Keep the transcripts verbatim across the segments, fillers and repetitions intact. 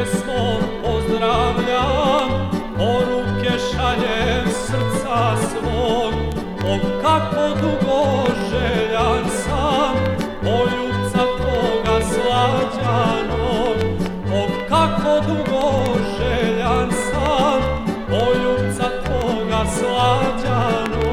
pesmom pozdravljam, poruke šaljem srca svog. O kako dugo željan sam poljubca tvoga slađanog. O kako dugo željan sam poljubca tvoga slađanog.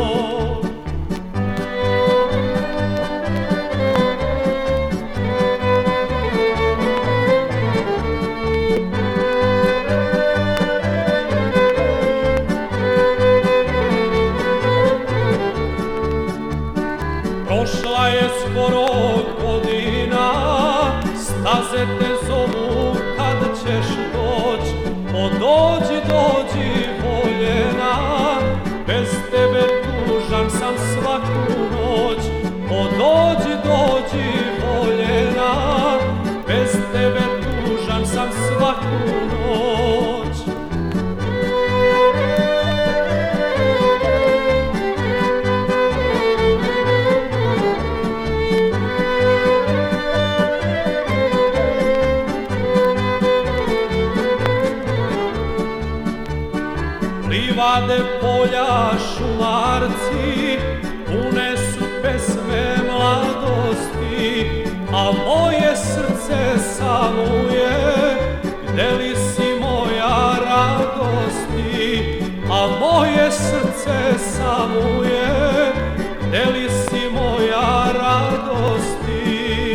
Prošla je skoro godina, staze te zovu kad ćeš doć. O dođi, dođi voljena, bez tebe tužan sam svaku noć. O dođi, dođi voljena, bez tebe tužan sam svaku noć. Livade, polja, šumarci, pune su pesme mladosti, a moje srce samuje, gde li si moja radosti? A moje srce samuje, gde li si moja radosti?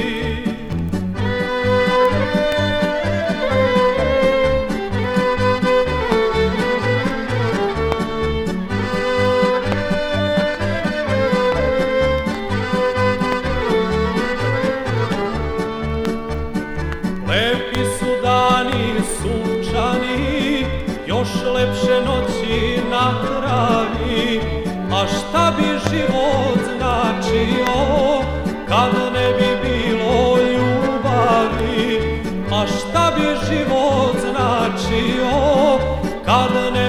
Lepi su dani sunčani, još lepše noći na travi. A šta bi život značio kad ne bi bilo ljubavi? A šta bi život značio kad ne